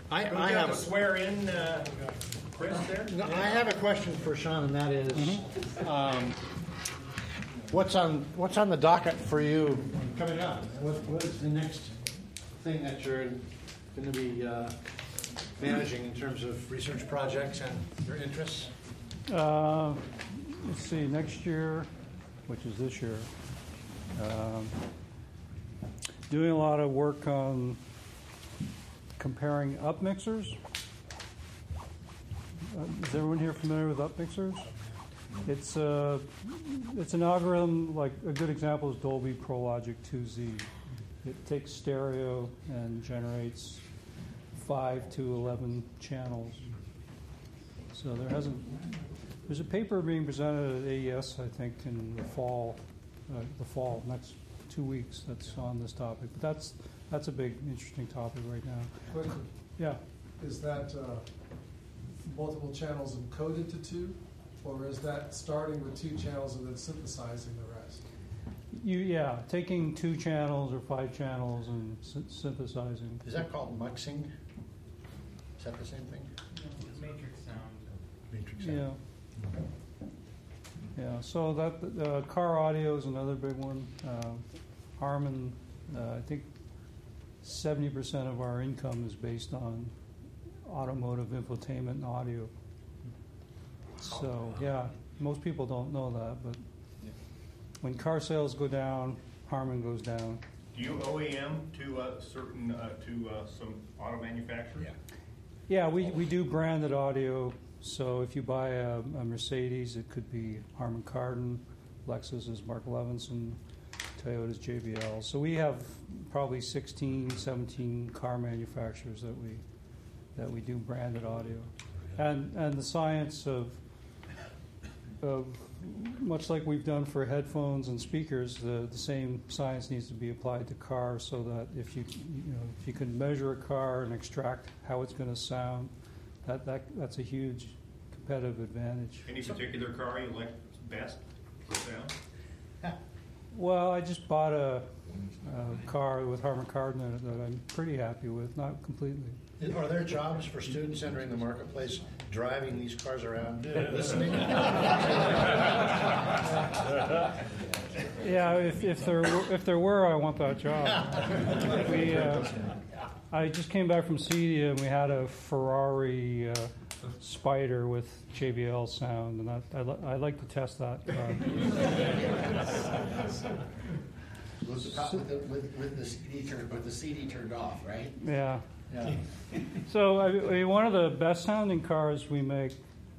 I Do we have have a to swear in Chris there? No, I have a question for Sean, and that is, what's on the docket for you coming up? What is the next thing that you're going to be managing in terms of research projects and your interests? Let's see, next year, which is this year, doing a lot of work on comparing up mixers. Is everyone here familiar with up mixers? It's an algorithm, like a good example is Dolby Pro Logic 2Z. It takes stereo and generates 5 to 11 channels. So there's a paper being presented at AES, I think, in the fall, next 2 weeks, that's on this topic. But that's a big, interesting topic right now. Quickly, Yeah. is that multiple channels encoded to 2, or is that starting with 2 channels and then synthesizing the rest? Taking 2 channels or 5 channels and synthesizing. Is that called muxing? Is that the same thing? Matrix sound. Matrix sound. Yeah. So that car audio is another big one. Harman, I think 70% of our income is based on automotive infotainment and audio. So most people don't know that, but when car sales go down, Harman goes down. Do you OEM to some auto manufacturers? Yeah, we do branded audio. So if you buy a Mercedes, it could be Harman Kardon, Lexus is Mark Levinson, Toyota's JBL. So we have probably 16, 17 car manufacturers that we do branded audio. And the science of much like we've done for headphones and speakers, the same science needs to be applied to cars, so that if you can measure a car and extract how it's going to sound, that's a huge competitive advantage. Any particular car you like best for sound? Well, I just bought a car with Harman Kardon in it that I'm pretty happy with, not completely. Are there jobs for students entering the marketplace driving these cars around, listening? Yeah, if there were, I want that job. I just came back from CEDIA, and we had a Ferrari Spider with JBL sound, and I'd like to test that car. With the CD turned off, right? Yeah. So one of the best sounding cars we make,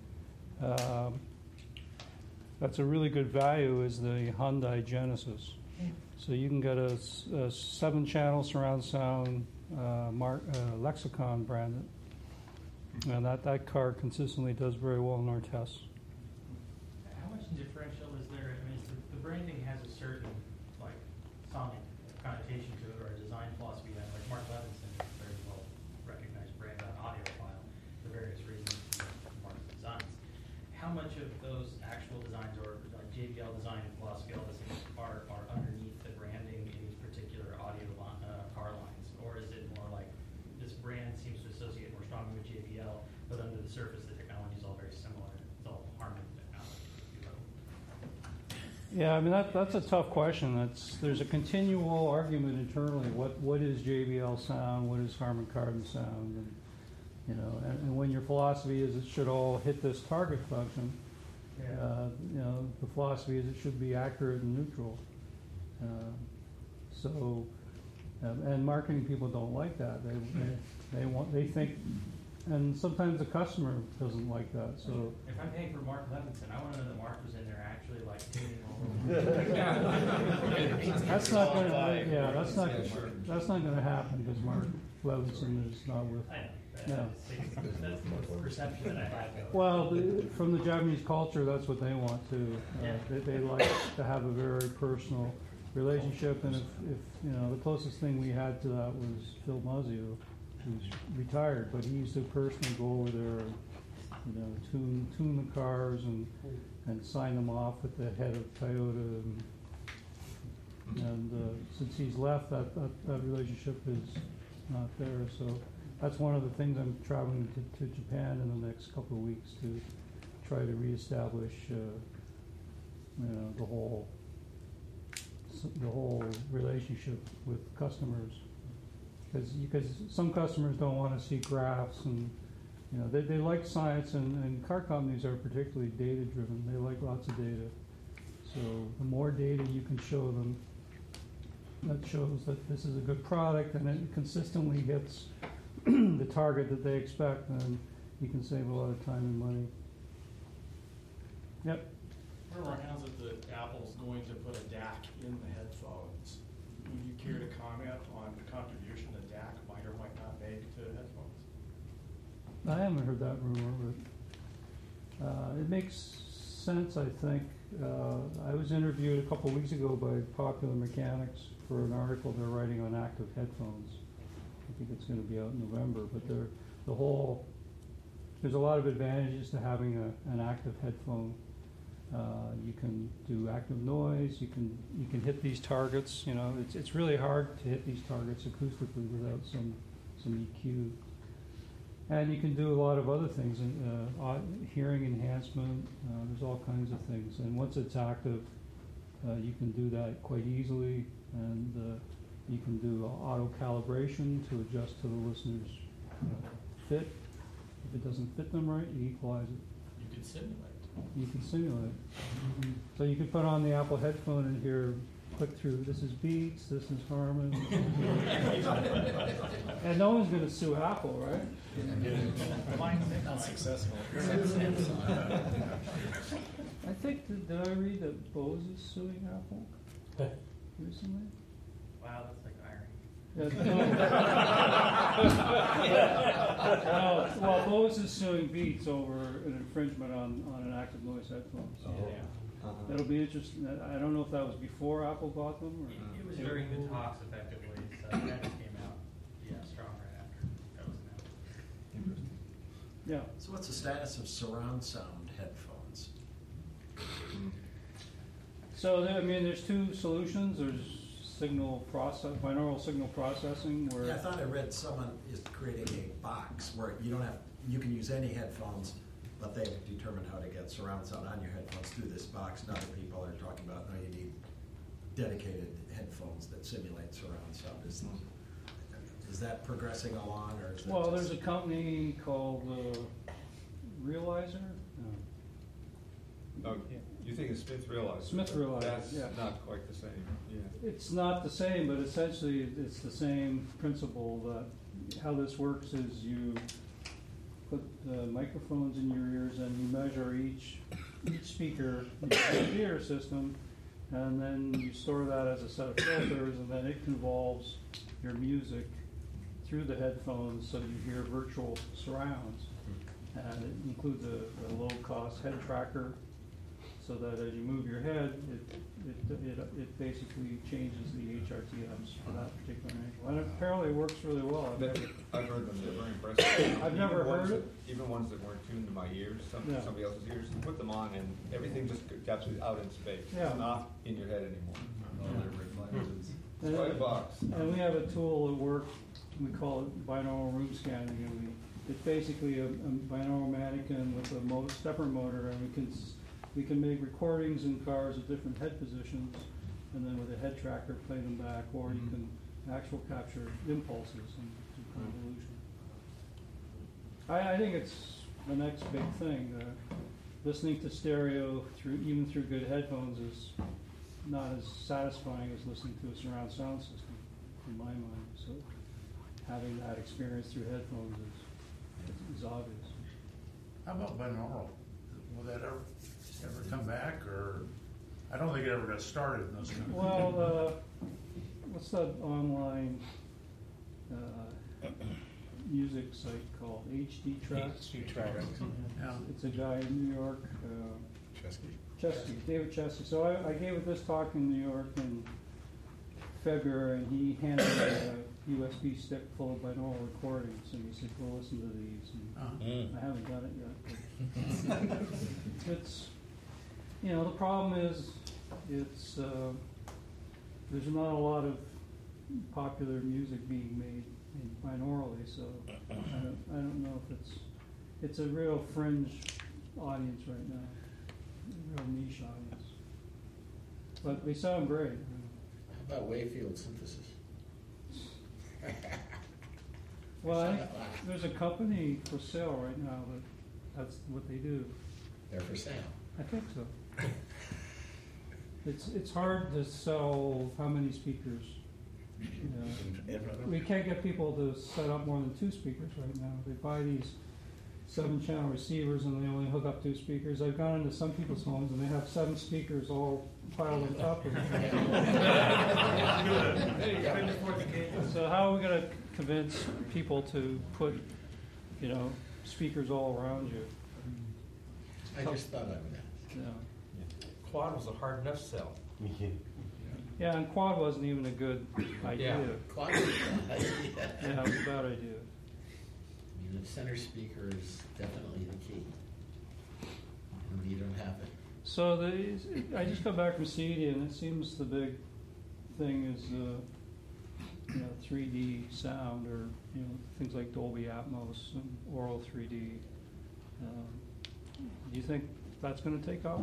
that's a really good value, is the Hyundai Genesis. So you can get a 7-channel surround sound Lexicon branded, and that car consistently does very well in our tests. How much differential is there? I mean, the branding has a certain sonic connotation to it, or a design philosophy that, like Mark Levinson is a very well recognized brand on audiophile for various reasons, Mark's designs. How much of those actual designs, or JBL design and philosophy, all this are underneath the branding in these particular audio car lines, or is it more like this brand seems to associate more strongly with JBL, but under the surface the technology is all very similar? It's all Harman technology, if you will. Yeah, I mean that's a tough question. There's a continual argument internally. What is JBL sound? What is Harman Kardon sound? And when your philosophy is it should all hit this target function, the philosophy is it should be accurate and neutral. And marketing people don't like that. They think, and sometimes the customer doesn't like that. So if I'm paying for Mark Levinson, I want to know that Mark was in there actually tuning all over. That's not going to happen because Mark Levinson is not with. I know. No. That's the perception that I have. Well, from the Japanese culture, that's what they want to. They like to have a very personal relationship, and if the closest thing we had to that was Phil Muzzio, who's retired, but he used to personally go over there and tune the cars and sign them off at the head of Toyota, and since he's left, that relationship is not there. So that's one of the things I'm traveling to Japan in the next couple of weeks to try to reestablish, the whole relationship with customers. Because some customers don't want to see graphs, and they like science, and car companies are particularly data driven. They like lots of data. So the more data you can show them that shows that this is a good product and it consistently hits the target that they expect, then you can save a lot of time and money. Yep. Rumor has it that Apple's going to put a DAC in the headphones. Would you care to comment on the contribution that DAC might or might not make to headphones? I haven't heard that rumor, but it makes sense, I think. I was interviewed a couple of weeks ago by Popular Mechanics for an article they're writing on active headphones. I think it's going to be out in November, but there's a lot of advantages to having an active headphone. You can do active noise. You can hit these targets. It's really hard to hit these targets acoustically without some EQ. And you can do a lot of other things, hearing enhancement. There's all kinds of things. And once it's active, you can do that quite easily. And you can do auto calibration to adjust to the listener's fit. If it doesn't fit them right, you equalize it. You could simulate. You can simulate. So you can put on the Apple headphone and hear, click through, this is Beats, this is Harman. And no one's going to sue Apple, right? Not successful. I think, did I read that Bose is suing Apple recently? Wow, that's like irony. Well, Bose is suing Beats over an infringement on an active noise headphone. So it'll be interesting. I don't know if that was before Apple bought them. Or It was during the talks, effectively, so that just came out, strong right after that was announced. yeah. So what's the status of surround sound headphones? So there's two solutions. There's binaural signal processing, where Yeah, I thought I read someone is creating a box where you can use any headphones, but they've determined how to get surround sound on your headphones through this box. And other people are talking about, no, you need dedicated headphones that simulate surround sound. Is that progressing along, or is that well, there's a company called Realizer. Oh, you think it's Smith Realizer? Smith Realizer, That's yeah. not quite the same, yeah. It's not the same, but essentially it's the same principle. That how this works is you put the microphones in your ears and you measure each speaker in your computer system, and then you store that as a set of filters, and then it convolves your music through the headphones so you hear virtual surrounds. And it includes a low-cost head tracker, so that as you move your head, it basically changes the HRTMs for that particular angle. And apparently it works really well. I've heard them, they're very impressive. I've never heard it. Even ones that weren't tuned to my ears, Yeah. somebody else's ears, you put them on and everything just captures out in space. Yeah. It's not in your head anymore. It's And- quite a box. And we have a tool that works, we call it binaural room scanning, and it's basically a binaural mannequin with a stepper motor, and we can make recordings in cars of different head positions, and then with a head tracker play them back, or you can actual capture impulses and do convolution. I think it's the next big thing. Listening to stereo even through good headphones is not as satisfying as listening to a surround sound system, in my mind. So having that experience through headphones is obvious. How about binaural? Will that ever come back, or I don't think it ever got started in those countries. Well, what's that online music site called? HD Tracks? Yeah. It's a guy in New York. Chesky, David Chesky. So I gave this talk in New York in February, and he handed me a USB stick full of binaural recordings, and he said, "Go listen to these." And I haven't done it yet. But it's, the problem is, there's not a lot of popular music being made in binaurally, so I don't know if it's a real fringe audience right now, a real niche audience. But they sound great. How about Wayfield synthesis? Well, I think there's a company for sale right now that's what they do. They're for sale. I think so. It's hard to sell how many speakers. You know. We can't get people to set up more than 2 speakers right now. They buy these 7-channel receivers and they only hook up 2 speakers. I've gone into some people's homes and they have 7 speakers all piled on top of it. So how are we going to convince people to put, you know, speakers all around you? I just thought I would ask. Yeah. Quad was a hard enough sell. Yeah, and quad wasn't even a good idea. Quad is a bad idea. Yeah, it was a bad idea. I mean, the center speaker is definitely the key. And you don't have it. So I just got back from CD, and it seems the big thing is, you know, 3D sound, or you know, things like Dolby Atmos and Aural 3D. Do you think that's going to take off?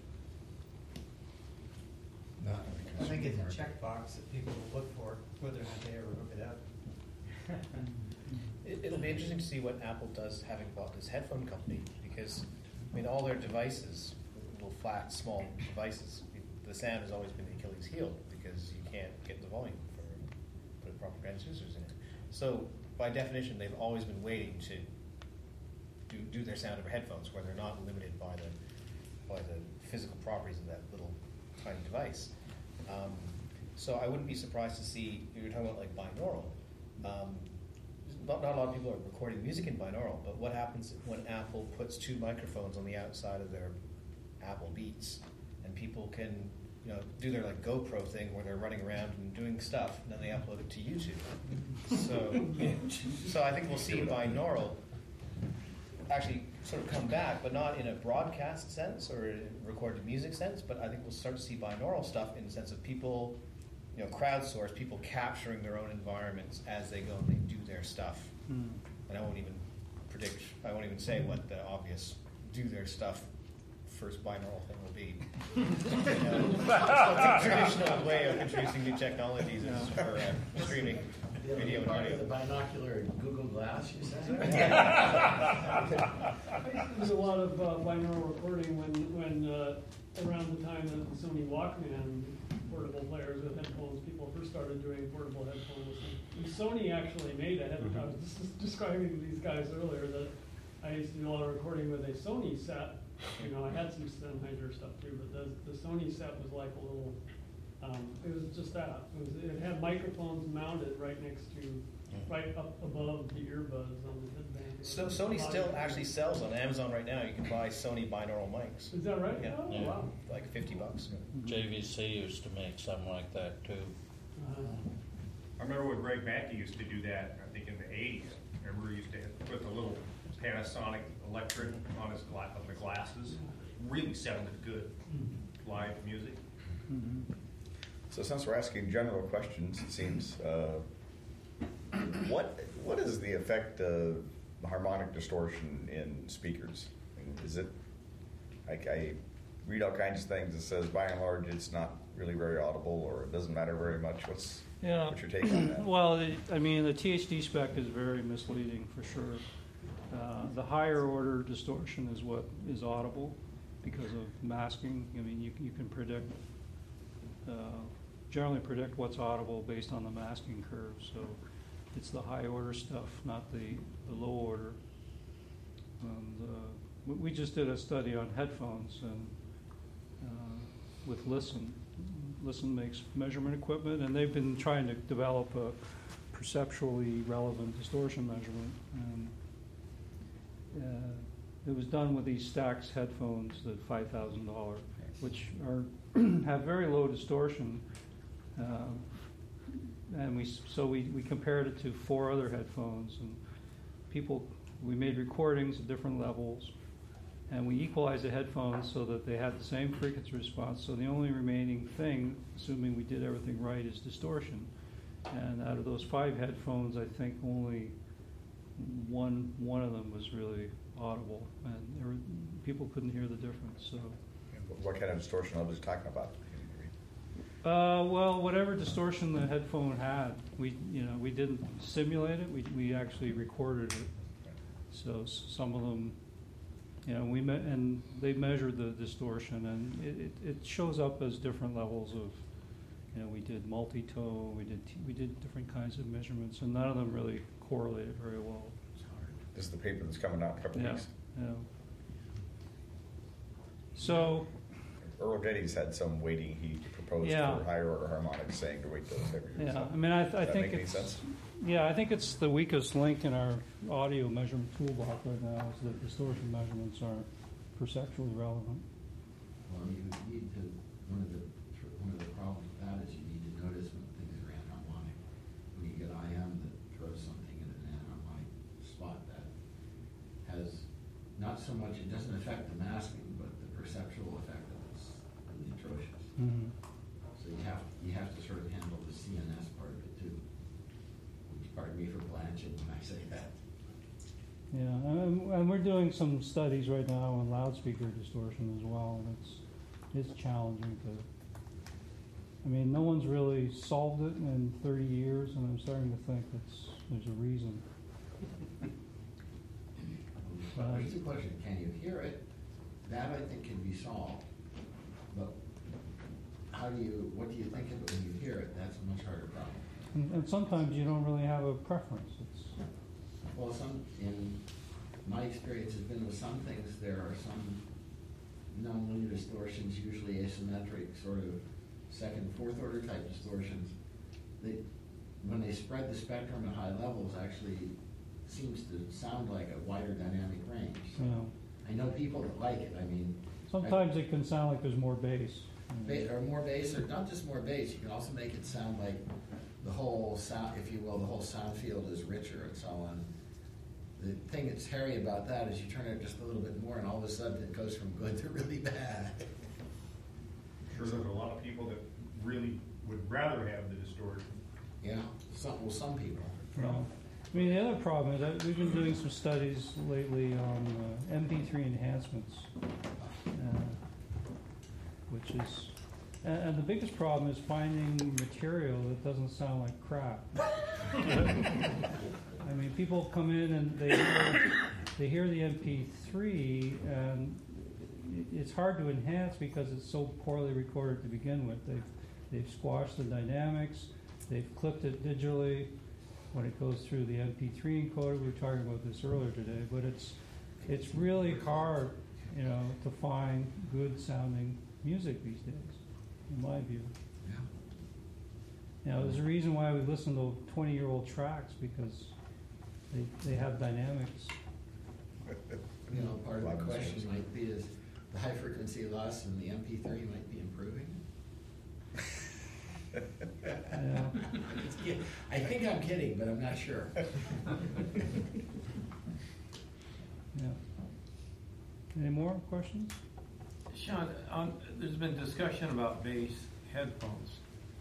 Not I think it's a checkbox that people will look for, whether or not they ever hook it up. It'll be interesting to see what Apple does, having bought this headphone company, because I mean, all their devices, little flat, small devices, the sound has always been the Achilles heel because you can't get the volume for put proper transducers in it. So by definition, they've always been waiting to do their sound over headphones, where they're not limited by the physical properties of that little tiny device. So I wouldn't be surprised to see, you were talking about like binaural. Not a lot of people are recording music in binaural, but what happens when Apple puts 2 microphones on the outside of their Apple Beats, and people can, you know, do their like GoPro thing where they're running around and doing stuff, and then they upload it to YouTube. So I think we'll see binaural actually sort of come back, but not in a broadcast sense or a recorded music sense, but I think we'll start to see binaural stuff in the sense of people, you know, crowdsourced, people capturing their own environments as they go and they do their stuff. And I won't even say what the obvious do their stuff first binaural thing will be. The traditional way of introducing new technologies is for streaming video and Part audio. of the binocular Google Glass, you said? There's a lot of binaural recording when around the time that the Sony Walkman portable players with headphones, people first started doing portable headphones. And Sony actually made a headphone. I was just describing to these guys earlier that I used to do a lot of recording with a Sony set. You know, I had some Sennheiser stuff too, but the Sony set was like a little, it was just that. It had microphones mounted right next to, right up above the earbuds on the headband. So Sony still actually sells on Amazon right now. You can buy Sony binaural mics. Is that right? Yeah. Oh, wow. Like $50. JVC used to make something like that too. I remember when Greg Mackey used to do that, I think in the 80s. Remember he used to put the little Panasonic electric on his on the glasses. Really sounded good. Live music. So since we're asking general questions, it seems, what is the effect of harmonic distortion in speakers? Is it, I read all kinds of things that says by and large it's not really very audible, or it doesn't matter very much. What's your take on that? Well, I mean, the THD spec is very misleading for sure. The higher order distortion is what is audible because of masking. I mean, you can predict, generally predict what's audible based on the masking curve. So it's the high order stuff, not the low order. And we just did a study on headphones and with Listen. Listen makes measurement equipment, and they've been trying to develop a perceptually relevant distortion measurement. And it was done with these Stax headphones, the $5,000, which are have very low distortion. And we compared it to 4 other headphones, and we made recordings at different levels, and we equalized the headphones so that they had the same frequency response. So the only remaining thing, assuming we did everything right, is distortion. And out of those 5 headphones, I think only one of them was really audible, and people couldn't hear the difference. So, What kind of distortion levels are you talking about? well, whatever distortion the headphone had, we didn't simulate it. We actually recorded it. So some of them, and they measured the distortion, and it shows up as different levels of. We did multi-tone, we did different kinds of measurements, and none of them really correlated very well. This is the paper that's coming out in a couple weeks. Yeah. So Earl Geddes had some weighting he proposed for higher order harmonics, saying to wait till February. Yeah, So, I mean, I does that think make any it's sense? yeah, I think it's the weakest link in our audio measurement toolbox right now is that distortion measurements aren't perceptually relevant. Well, you need to, one of the problems with that is you need to notice when things are anharmonic. When you get IM that throws something in an anharmonic spot that has not so much, it doesn't affect the masking, but the perceptual effect of it is really atrocious. Mm-hmm. So you have to sort of handle the CNS part of it too. Pardon me for blanching when I say that. Yeah, and we're doing some studies right now on loudspeaker distortion as well, and it's challenging to. I mean, no one's really solved it in 30 years, and I'm starting to think there's a reason. There's the question: can you hear it? That I think can be solved, but what do you think of it when you hear it? That's a much harder problem. And sometimes you don't really have a preference. Well, in my experience has been with some things, there are some nonlinear distortions, usually asymmetric, sort of second, fourth order type distortions. When they spread the spectrum at high levels, actually seems to sound like a wider dynamic range. So I know people that like it. I mean, sometimes it can sound like there's more bass. Or more bass, or not just more bass. You can also make it sound like the whole sound, if you will, the whole sound field is richer and so on. The thing that's hairy about that is you turn it just a little bit more, and all of a sudden it goes from good to really bad. Sure, there's a lot of people that really would rather have the distortion. Yeah, some people. Well, I mean, the other problem is that we've been doing some studies lately on MP3 enhancements, which is, and the biggest problem is finding material that doesn't sound like crap. I mean, people come in and they hear the MP3, and it's hard to enhance because it's so poorly recorded to begin with. They've squashed the dynamics, they've clipped it digitally when it goes through the MP3 encoder. We were talking about this earlier today, but it's really hard, to find good sounding music these days, in my view. There's a reason why we listen to 20-year-old tracks, because they have dynamics. Part of the question might be is the high frequency loss in the MP3 might be improving. I think I'm kidding, but I'm not sure. Any more questions? Sean, there's been discussion about bass headphones.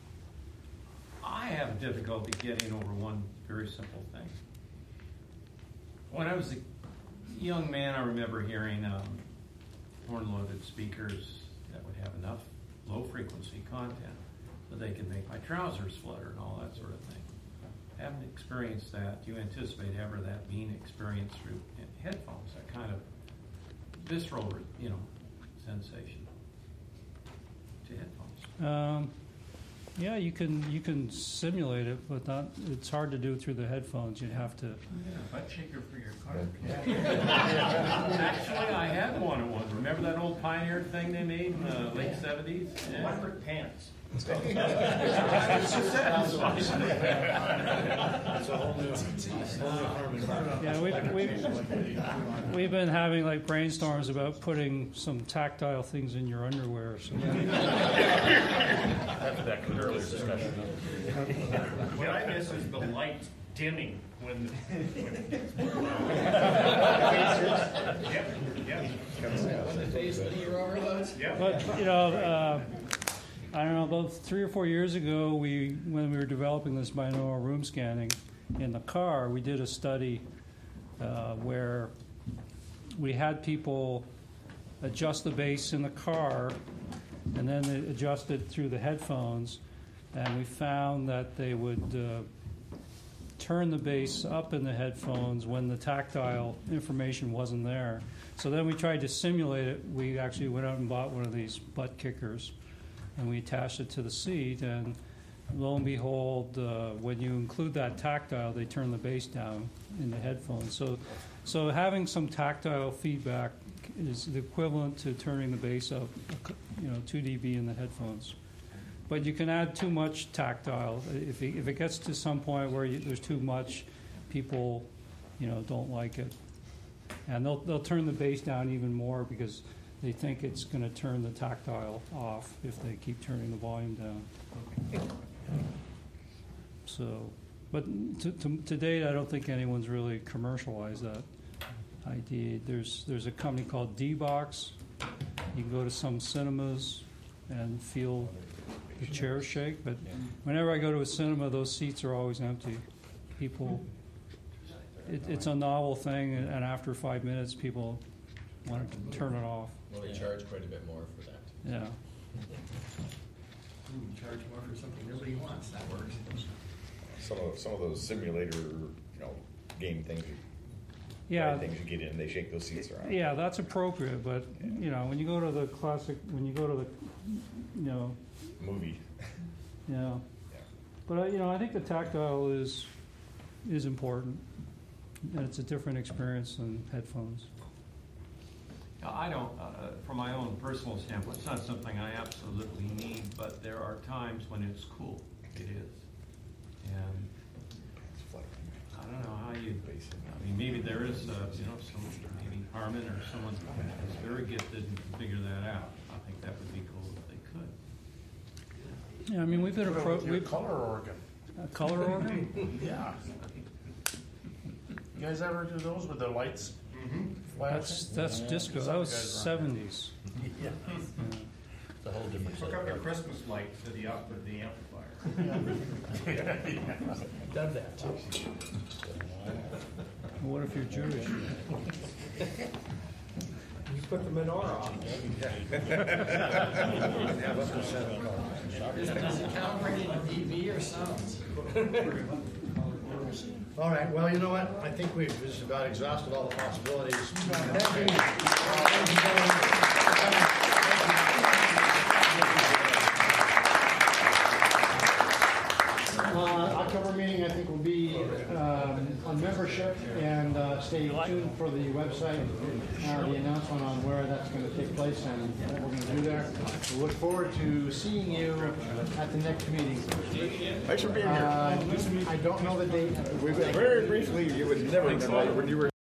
I have difficulty getting over one very simple thing. When I was a young man, I remember hearing horn-loaded speakers that would have enough low-frequency content that they could make my trousers flutter and all that sort of thing. I haven't experienced that. Do you anticipate ever that being experienced through headphones, that kind of visceral, sensation to headphones? Yeah, you can simulate it, but it's hard to do through the headphones. You'd have to. Yeah, butt shaker for your car. Actually, I had one at one. Remember that old Pioneer thing they made in the late 70s? Electric pants. It's a whole new harmony. Yeah, we've been having like brainstorms about putting some tactile things in your underwear. So. That's back to the earlier discussion. What I miss is the lights dimming when. When the phase linear overloads? Yeah. But I don't know, about 3 or 4 years ago, when we were developing this binaural room scanning in the car, we did a study where we had people adjust the bass in the car, and then they adjust it through the headphones, and we found that they would turn the bass up in the headphones when the tactile information wasn't there. So then we tried to simulate it. We actually went out and bought one of these butt kickers, and we attached it to the seat, and lo and behold, when you include that tactile, they turn the bass down in the headphones. So having some tactile feedback is the equivalent to turning the bass up, 2 dB in the headphones. But you can add too much tactile. If it gets to some point where there's too much, people, don't like it, and they'll turn the bass down even more because they think it's going to turn the tactile off if they keep turning the volume down. So, but to date, I don't think anyone's really commercialized that idea. There's a company called D-Box. You can go to some cinemas and feel the chairs shake, but whenever I go to a cinema, those seats are always empty. People, it's a novel thing, and after 5 minutes, people want to turn it off. Well, they charge quite a bit more for that. Yeah. Charge more for something nobody wants. That works. Some of those simulator, game things. Yeah. Things you get in, they shake those seats around. Yeah, that's appropriate, but when you go to the classic, when you go to the, movie. Yeah. But I think the tactile is important, and it's a different experience than headphones. I don't, from my own personal standpoint, it's not something I absolutely need, but there are times when it's cool. It is. And I don't know how you, maybe there is, maybe Harman or someone who's very gifted and can figure that out. I think that would be cool if they could. Yeah, we've been approaching color organ. A color organ? Yeah. You guys ever do those with the lights? That's disco. That was 70s. Yeah. It's a whole different Hook up your Christmas light to the amplifier. Done that too. What if you're Jewish? You put the menorah on. Is it calibrated in dB or sounds? All right, well, you know what? I think we've just about exhausted all the possibilities. October meeting, I think, will be on membership, and stay tuned for the website, the announcement on where that's going to take place and what we're going to do there. We look forward to seeing you at the next meeting. Thanks for being here. I don't know the date. Very briefly, you would never know when you were